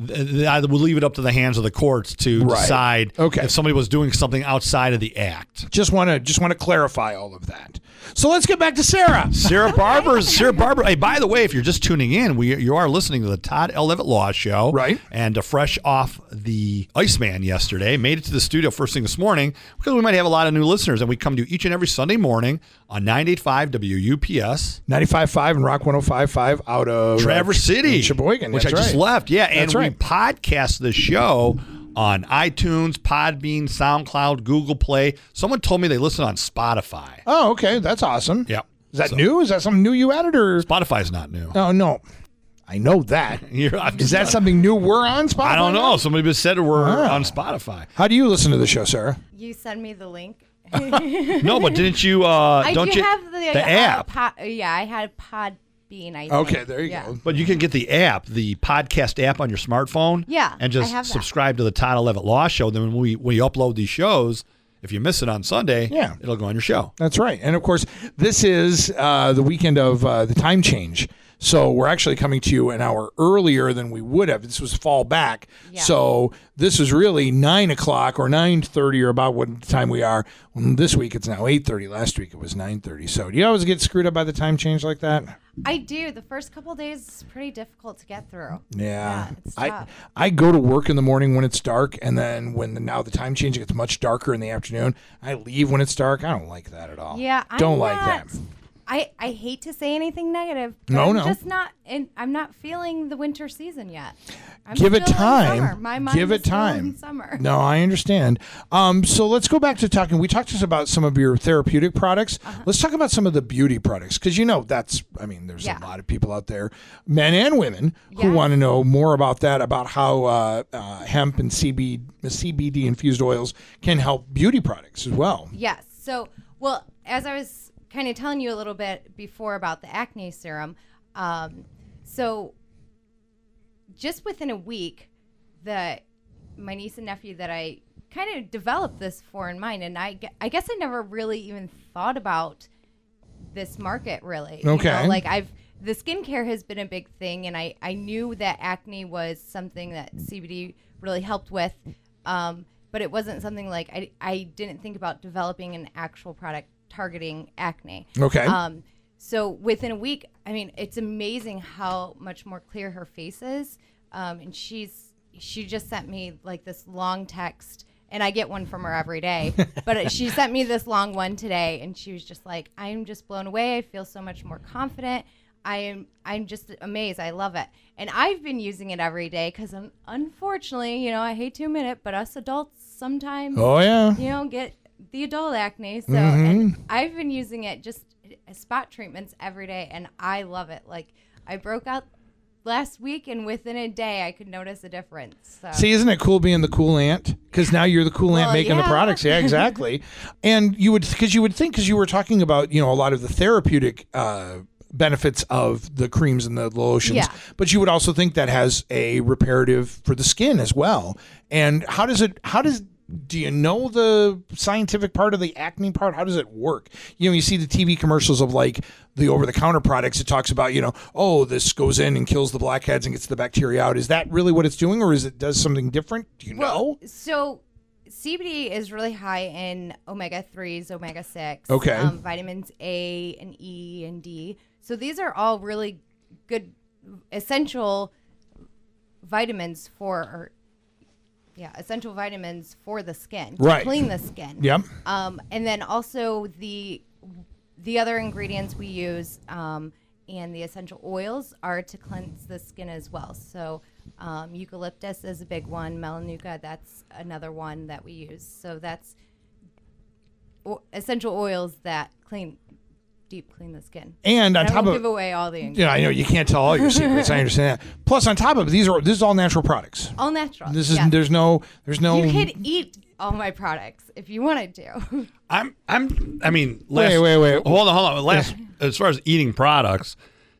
I would leave it up to the hands of the courts to decide if somebody was doing something outside of the act. Just want to clarify all of that. So let's get back to Sarah. Sarah Barber. Hey, by the way, if you're just tuning in, you are listening to the Todd L. Levitt Law Show. Right. And fresh off the Iceman yesterday, made it to the studio first thing this morning because we might have a lot of new listeners. And we come to you each and every Sunday morning on 98.5 WUPS. 95.5 and Rock 105.5 out of Traverse City. Sheboygan. Which I just left. Yeah, and we podcast the show on iTunes, Podbean, SoundCloud, Google Play. Someone told me they listen on Spotify. Oh, okay. That's awesome. Yep. Is that new? Is that something new you added? Or Spotify's not new. Oh, no. I know that. Is that something new we're on Spotify? I don't know. Somebody just said we're on Spotify. How do you listen to the show, Sarah? You send me the link. No, but didn't you? I don't do you have the app? I had Podbean. I okay, think. there you go. But you can get the app, the podcast app on your smartphone. Yeah, and just I have that. subscribe to the Todd Levitt Law Show. Then when we upload these shows, if you miss it on Sunday, it'll go on your show. That's right. And of course, this is the weekend of the time change. So we're actually coming to you an hour earlier than we would have. This was fall back. Yeah. So this is really 9 o'clock or 9:30 or about what time we are. This week it's now 8:30. Last week it was 9:30. So do you always get screwed up by the time change like that? I do. The first couple of days is pretty difficult to get through. Yeah. It's tough. I go to work in the morning when it's dark, and then now the time change gets much darker in the afternoon. I leave when it's dark. I don't like that at all. Yeah, don't like that. I hate to say anything negative, but I'm not feeling the winter season yet. Give it time. My mind Give it is still time. in summer. No, I understand. So let's go back to talking. We talked about some of your therapeutic products. Let's talk about some of the beauty products because there's a lot of people out there, men and women, who want to know more about that, about how hemp and CBD infused oils can help beauty products as well. Yes. So, as I was kind of telling you a little bit before about the acne serum. So just within a week, my niece and nephew that I kind of developed this for in mind, and I guess I never really even thought about this market really. Okay. You know, the skincare has been a big thing, and I knew that acne was something that CBD really helped with, but it wasn't something I didn't think about developing an actual product targeting acne. Okay. So within a week, it's amazing how much more clear her face is. And she just sent me this long text, and I get one from her every day. But she sent me this long one today, and she was just like, "I'm just blown away. I feel so much more confident. I'm just amazed. I love it." And I've been using it every day because unfortunately, I hate to admit it, but us adults sometimes, get the adult acne. So and I've been using it just as spot treatments every day, and I love it. I broke out last week, and within a day I could notice a difference. So. See, isn't it cool being the cool aunt? Because now you're the cool aunt making the products. Yeah, exactly. And you would think, because you were talking about a lot of the therapeutic benefits of the creams and the lotions, but you would also think that has a reparative for the skin as well. And do you know the scientific part of the acne part? How does it work? You see the TV commercials of the over-the-counter products. It talks about, this goes in and kills the blackheads and gets the bacteria out. Is that really what it's doing, or does something different? Do you know? So CBD is really high in omega-3s, omega-6, vitamins A and E and D. So these are all really good essential vitamins for the skin, to clean the skin. Yep. And then also the other ingredients we use and the essential oils are to cleanse the skin as well. So eucalyptus is a big one. Melanuca, that's another one that we use. So that's essential oils that deep clean the skin. And on I top won't of give away all the ingredients. yeah, I know you can't tell all your secrets. I understand that. Plus, on top of it, this is all natural products. All natural. This is yes. there's no. You could eat all my products if you wanted to. I mean, Wait. Hold on. As far as eating products,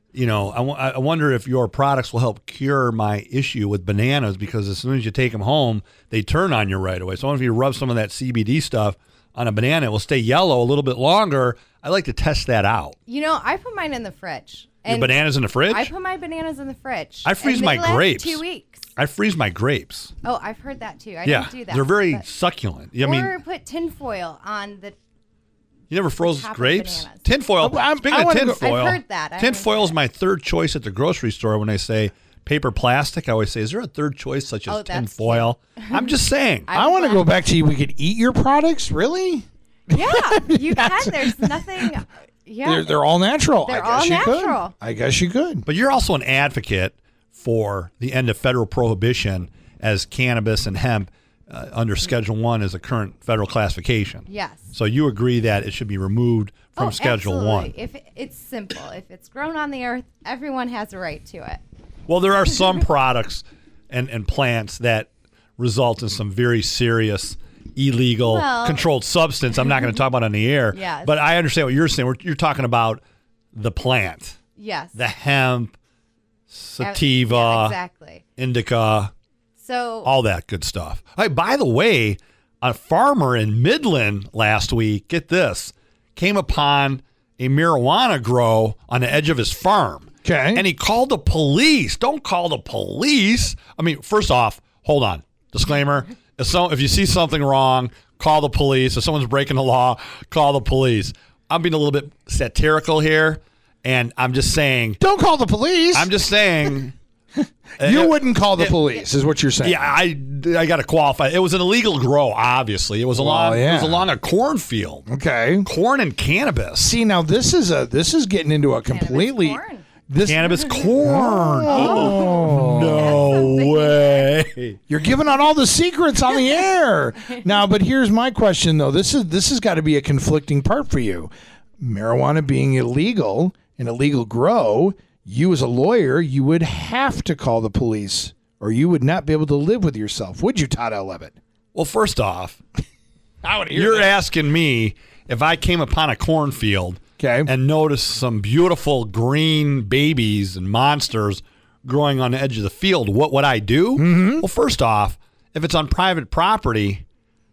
I wonder if your products will help cure my issue with bananas, because as soon as you take them home, they turn on you right away. So if you rub some of that CBD stuff on a banana, it will stay yellow a little bit longer. I like to test that out. I put mine in the fridge. Your bananas in the fridge? I put my bananas in the fridge. I freeze my grapes. 2 weeks. I freeze my grapes. Oh, I've heard that too. I Yeah, don't do that. they're very succulent. Or put tinfoil on the. You never froze top of grapes? bananas. Tinfoil. Speaking of tinfoil, I've heard that. Tinfoil is my third choice at the grocery store when they say paper plastic. I always say, is there a third choice such as that's tinfoil? I'm just saying. I want to go back to we could eat your products. Really? Yeah, you can. There's nothing. Yeah, They're all natural. They're I guess all you could. natural. I guess you could. But you're also an advocate for the end of federal prohibition as cannabis and hemp under Schedule 1 is a current federal classification. Yes. So you agree that it should be removed from Schedule absolutely. 1. If it's simple, if it's grown on the earth, everyone has a right to it. Well, there are some products and plants that result in some very serious illegal controlled substance. I'm not going to talk about on the air. Yes. But I understand what you're saying. You're talking about the plant. Yes. The hemp, sativa, Yeah, exactly. indica, So all that good stuff. Hey, by the way, a farmer in Midland last week, get this, came upon a marijuana grow on the edge of his farm. Okay. And he called the police. Don't call the police. I mean, first off, hold on. Disclaimer. If you see something wrong, call the police. If someone's breaking the law, call the police. I'm being a little bit satirical here, and I'm just saying. Don't call the police. I'm just saying. You wouldn't call the police, is what you're saying. Yeah, I got to qualify. It was an illegal grow, obviously. It was along it was along a cornfield. Okay. Corn and cannabis. See, now this is getting into a completely corn. Cannabis corn. Oh, no way. You're giving out all the secrets on the air. Now, but here's my question though. This has got to be a conflicting part for you. Marijuana being illegal, an illegal grow, you as a lawyer, you would have to call the police or you would not be able to live with yourself. Would you, Todd L. Levitt? Well, first off, I want to hear you're that. asking me if I came upon a cornfield and noticed some beautiful green babies and monsters growing on the edge of the field, what would I do? Mm-hmm. Well, first off, if it's on private property,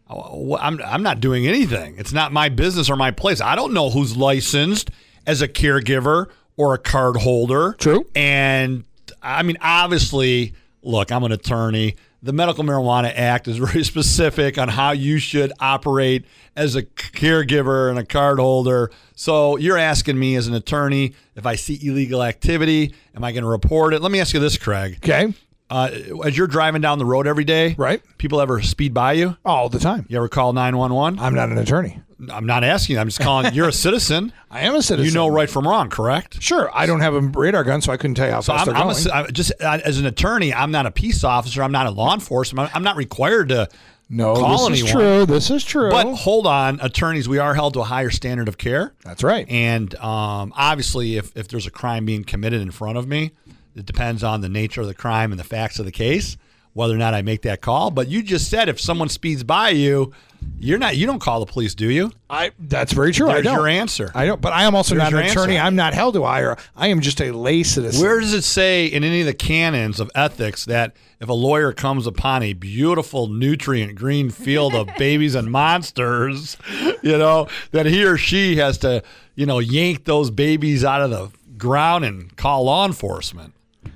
I'm not doing anything. It's not my business or my place. I don't know who's licensed as a caregiver or a card holder. True. And I mean, obviously, look, I'm an attorney. The Medical Marijuana Act is very specific on how you should operate as a caregiver and a card holder. So you're asking me as an attorney, if I see illegal activity, am I going to report it? Let me ask you this, Craig. Okay. As you're driving down the road every day, right? People ever speed by you? All the time. You ever call 911? I'm not an attorney. I'm not asking you. I'm just calling. You're a citizen. I am a citizen. You know right from wrong, correct? Sure. I don't have a radar gun, so I couldn't tell you how fast they're going. As an attorney, I'm not a peace officer. I'm not a law enforcement. I'm not required to call this anyone. is true. This is true. But hold on, attorneys, we are held to a higher standard of care. That's right. And obviously, if there's a crime being committed in front of me, it depends on the nature of the crime and the facts of the case, whether or not I make that call. But you just said if someone speeds by you, you don't call the police, do you? That's very true. There's I don't. your answer. I don't. But I am also There's not an your attorney. answer. I'm not held to a higher. I am just a lay citizen. Where does it say in any of the canons of ethics that if a lawyer comes upon a beautiful nutrient green field of babies and monsters, that he or she has to, yank those babies out of the ground and call law enforcement?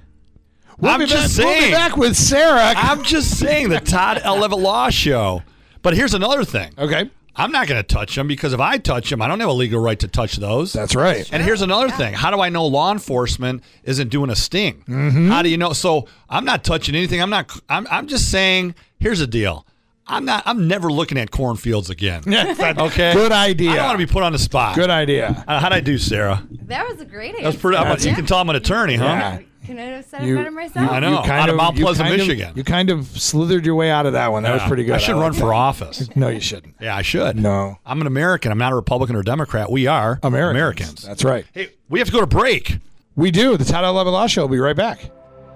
We'll be back with Sarah. I'm just saying, the Todd L. Levitt Law Show. But here's another thing. Okay. I'm not going to touch them because if I touch them, I don't have a legal right to touch those. That's right. And here's another thing. How do I know law enforcement isn't doing a sting? Mm-hmm. How do you know? So I'm not touching anything. I'm just saying, here's the deal. I'm never looking at cornfields again. Okay. Good idea. I don't want to be put on the spot. Good idea. How'd I do, Sarah? That was a great answer. That was pretty. You can tell I'm an attorney, huh? Yeah. Couldn't have said it better myself. I know. Out of Mount Pleasant, Michigan. You kind of slithered your way out of that one. That was pretty good. I should run for office. No, you shouldn't. Yeah, I should. No. I'm an American. I'm not a Republican or Democrat. We are Americans. That's right. Hey, we have to go to break. We do. The Todd Levitt Law Show will be right back.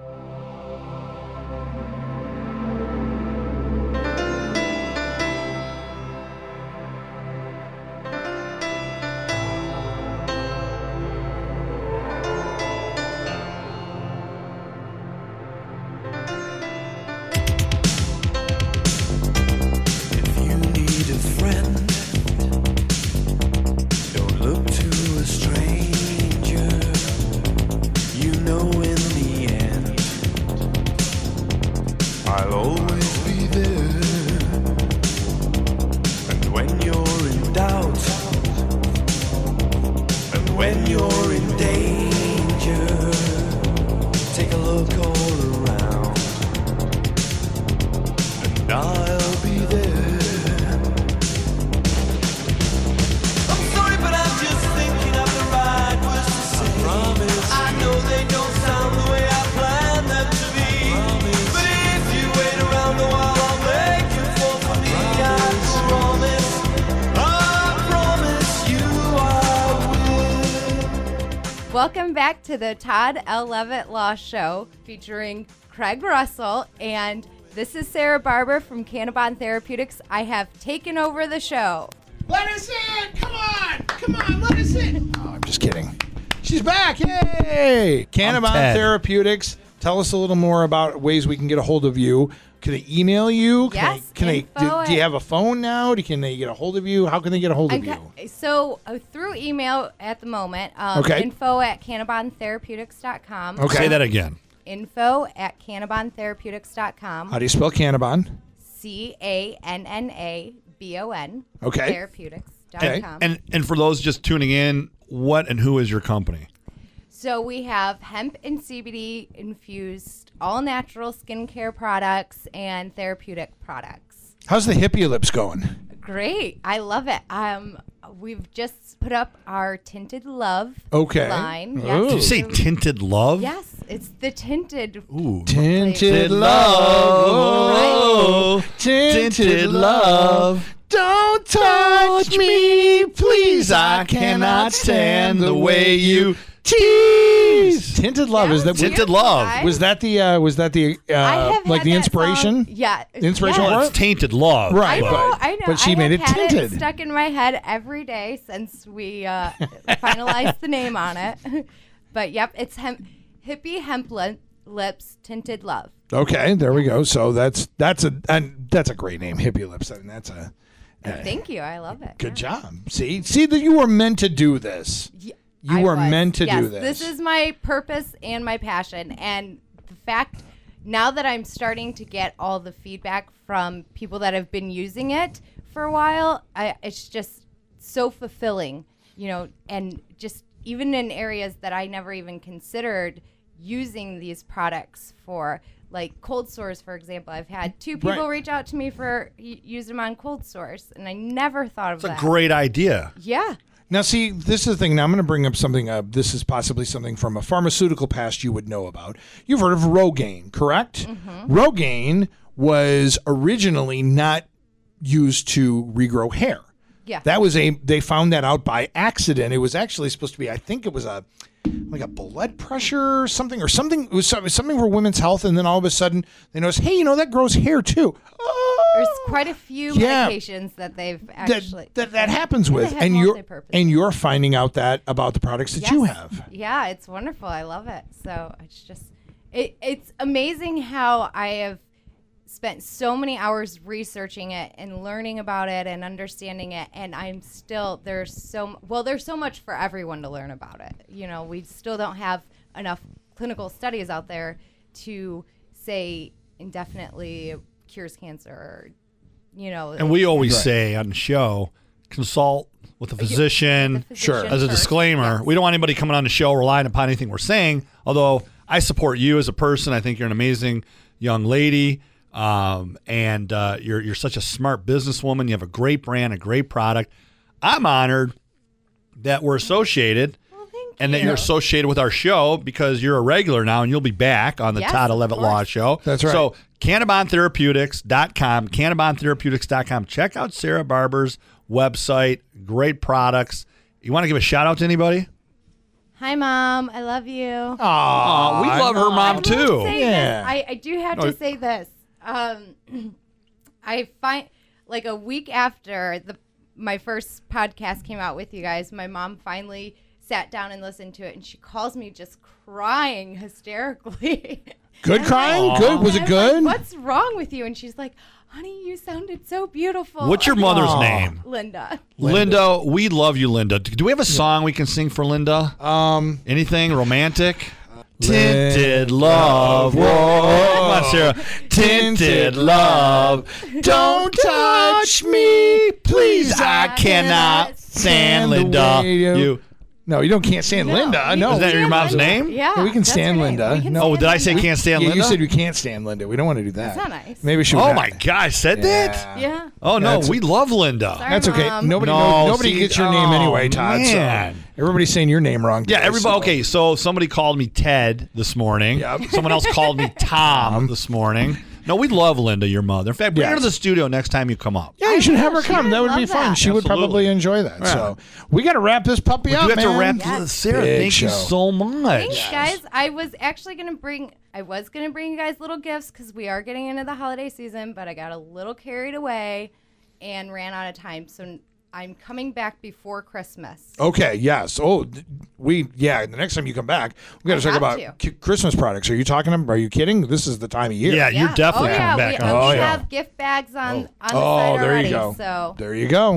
Welcome back to the Todd L. Levitt Law Show featuring Craig Russell, and this is Sarah Barber from Cannabon Therapeutics. I have taken over the show. Let us in! Come on, let us in! Oh, I'm just kidding. She's back! Yay! Cannabon Therapeutics. Tell us a little more about ways we can get a hold of you. Can they email you? Yes. Do you have a phone now? Can they get a hold of you? How can they get a hold of you? So through email at the moment. Okay. info@cannabontherapeutic.com. Okay. Say that again. info@cannabontherapeutic.com. How do you spell Cannabon? CANNABON. Okay. Therapeutics.com. And for those just tuning in, what and who is your company? So we have hemp and CBD infused all natural skincare products and therapeutic products. How's the Hippie Lips going? Great. I love it. We've just put up our Tinted Love line. Ooh. Yes. Did you say Tinted Love? Yes, it's the tinted. Ooh. Tinted love. Tinted love. Don't touch me, please. I cannot stand the way you tease. Tinted love. That Is that was Tinted beautiful, Love. guys. Was that the I have like had the that inspiration? song. Yeah. The inspiration Well, for it's Tainted Love. Right. I know. But she I made have it had tinted. It stuck in my head every day since we finalized the name on it. But yep, it's Hippie Hemp Lips Tinted Love. Okay, there we go. So that's a great name, Hippie Lips. I mean, that's a Thank you. I love it. good job. See that you were meant to do this. You were meant to do this. This is my purpose and my passion. And the fact now that I'm starting to get all the feedback from people that have been using it for a while, it's just so fulfilling, and just even in areas that I never even considered using these products for, like cold sores, for example. I've had 2 people reach out to me for use them on cold sores, and I never thought of that. It's a great idea. Yeah. Now, see, this is the thing. Now, I'm going to bring up something. This is possibly something from a pharmaceutical past you would know about. You've heard of Rogaine, correct? Mm-hmm. Rogaine was originally not used to regrow hair. Yeah. They found that out by accident. It was actually supposed to be, I think it was a blood pressure or something. It was something for women's health, and then all of a sudden they noticed, hey, that grows hair too. There's quite a few medications that they've actually that happens with, and you're finding out that about the products that you have. Yeah, it's wonderful. I love it. So it's just it's amazing how I have spent so many hours researching it and learning about it and understanding it, and I'm still there's so much for everyone to learn about it. We still don't have enough clinical studies out there to say indefinitely cures cancer, And we always say on the show, consult with a physician. Sure. As a disclaimer, we don't want anybody coming on the show relying upon anything we're saying. Although I support you as a person, I think you're an amazing young lady, and you're such a smart businesswoman. You have a great brand, a great product. I'm honored that we're associated. and that you're associated with our show because you're a regular now and you'll be back on the Yes, Todd of Levitt Law course. Show. That's right. So CannabonTherapeutics.com, CannabonTherapeutics.com. Check out Sarah Barber's website. Great products. You want to give a shout out to anybody? Hi, Mom. I love you. Aw, we love her mom I too. will say Yeah. this. I do have to say this. I find like a week after my first podcast came out with you guys, my mom finally sat down and listened to it, and she calls me just crying hysterically. Good And crying? I- Good? Was and it I was good? like, what's wrong with you? And she's like, honey, you sounded so beautiful. What's your mother's name? Linda. Linda. We love you, Linda. Do we have a song we can sing for Linda? Anything romantic? Tinted love. Whoa. Come on, Sarah. Tinted love. Don't touch me, please. I cannot stand Linda. You. No, you can't stand Linda. No. Is that your mom's name? Yeah. Yeah, we can that's stand her name. Linda. We can No. stand Oh, did I say Linda. can't stand Yeah, Linda? you said we can't stand Linda. We don't want to do that. That's not nice. Maybe she. Oh would my not. God, I said that? Yeah. Oh no, That's- we love Linda. Sorry, That's okay. Mom. Nobody No, nobody see, gets your name oh, anyway, Todd. man. So everybody's saying your name wrong. Yeah, today, everybody. so- Okay, so somebody called me Ted this morning. Yep. Someone else called me Tom this morning. No, we love Linda, your mother. In fact, bring her to Yes. the studio next time you come up. Yeah, you should have her she come. would That would be love fun. that. She would Absolutely. probably enjoy that. Yeah. So we got to wrap this puppy We up, do have man. to wrap Yes. this. Sarah, Big thank you show. so much. Thanks, guys. I was gonna bring you guys little gifts because we are getting into the holiday season, but I got a little carried away and ran out of time. So I'm coming back before Christmas. Okay. Yes. Oh, the next time you come back, we got to talk have about Christmas products. Are you talking? Are you kidding? This is the time of year. Yeah, you're definitely oh, coming yeah. back We, on. we yeah. have gift bags on the site Oh, there already. you go. So There you go.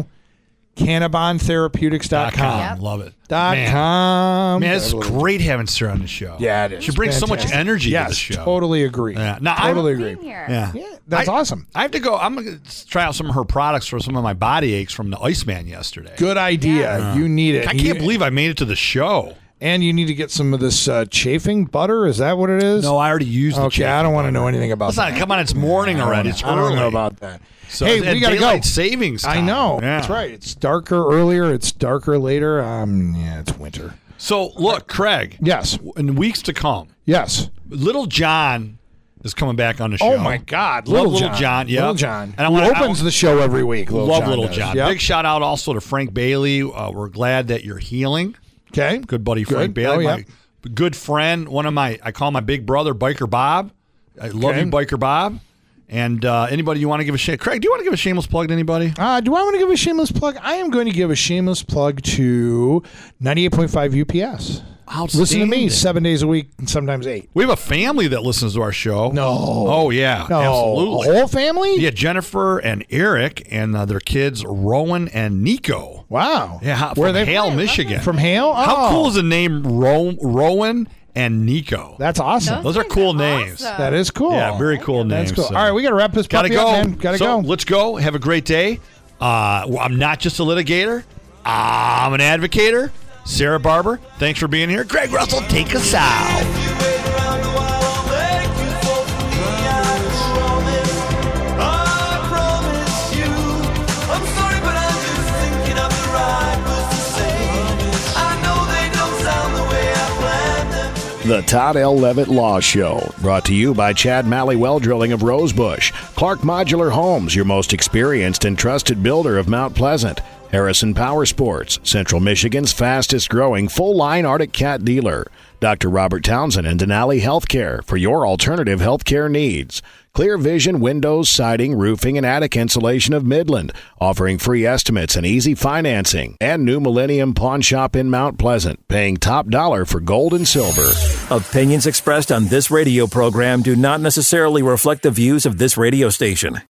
CannabonTherapeutics.com. Yep. Love it. .com. Man, it's great having Sarah on the show. Yeah, it is. She brings so much Fantastic. energy yes, to the show. Totally agree. Yeah. Now, totally being agree. here. Yeah. Yeah, that's awesome. I have to go. I'm going to try out some of her products for some of my body aches from the Iceman yesterday. Good idea. You need it. I can't believe I made it to the show. And you need to get some of this chafing butter. Is that what it is? No, I already used the Okay, I don't want to know anything about Let's that. not. Come on, it's morning already. It's I don't early. know about that. So hey, it's- we got to go. daylight savings I time. know. Yeah. That's right. It's darker earlier. It's darker later. Yeah, it's winter. So look, Craig. Yes. In weeks to come, Yes. Little John is coming back on the show. Oh my God, Love Little John. Yeah, Little John. And I Who want opens the show every week. Love Little does. John. Yep. Big shout out also to Frank Bailey. We're glad that you're healing. Okay. Good buddy Frank Good. Bailey, Oh, yeah. my good friend. I call my big brother Biker Bob. I love Okay. you, Biker Bob. And anybody you want to give a Craig, do you want to give a shameless plug to anybody? Do I want to give a shameless plug? I am going to give a shameless plug to 98.5 UPS. Listen to me 7 days a week and sometimes 8. We have a family that listens to our show. No. Oh, yeah. No. Absolutely. A whole family? Yeah, Jennifer and Eric and their kids, Rowan and Nico. Wow. Yeah, Where from are they Hale, Michigan. From Hale? How Oh. cool is the name Rowan and Nico? That's awesome. Those are cool names. awesome. That is cool. Yeah, very cool names. That's cool. so. All right, we got to wrap this Gotta puppy go. up, man. Got to So go. let's go. Have a great day. I'm not just a litigator. I'm an advocator. Sarah Barber, thanks for being here. Greg Russell, take us out. If you wait around a while, I'll make you fall for me. I promise you. I'm sorry, but I'm just thinking of the right words to say. I know they don't sound the way I planned them to. The Todd L. Levitt Law Show, brought to you by Chad Malley Well Drilling of Rosebush, Clark Modular Homes, your most experienced and trusted builder of Mount Pleasant, Harrison Power Sports, Central Michigan's fastest-growing full-line Arctic Cat dealer, Dr. Robert Townsend and Denali Healthcare for your alternative healthcare needs. Clear Vision Windows, Siding, Roofing, and Attic Insulation of Midland, offering free estimates and easy financing. And New Millennium Pawn Shop in Mount Pleasant, paying top dollar for gold and silver. Opinions expressed on this radio program do not necessarily reflect the views of this radio station.